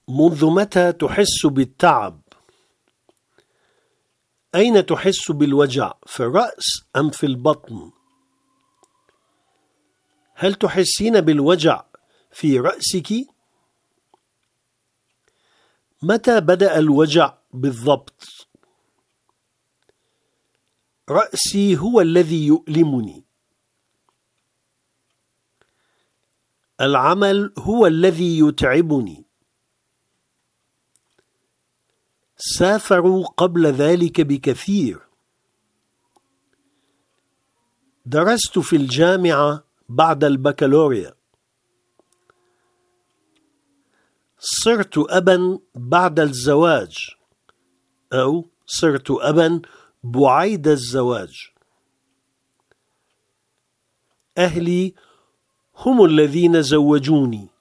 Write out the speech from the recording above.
منذ متى تحس بالتعب؟ أين تحس بالوجع؟ في الرأس أم في البطن؟ هل تحسين بالوجع في رأسك؟ متى بدأ الوجع بالضبط؟ رأسي هو الذي يؤلمني. العمل هو الذي يتعبني. سافروا قبل ذلك بكثير. درست في الجامعة بعد البكالوريا. صرت أبا بعد الزواج، أو صرت أبا بعيد الزواج. أهلي هم الذين زوجوني.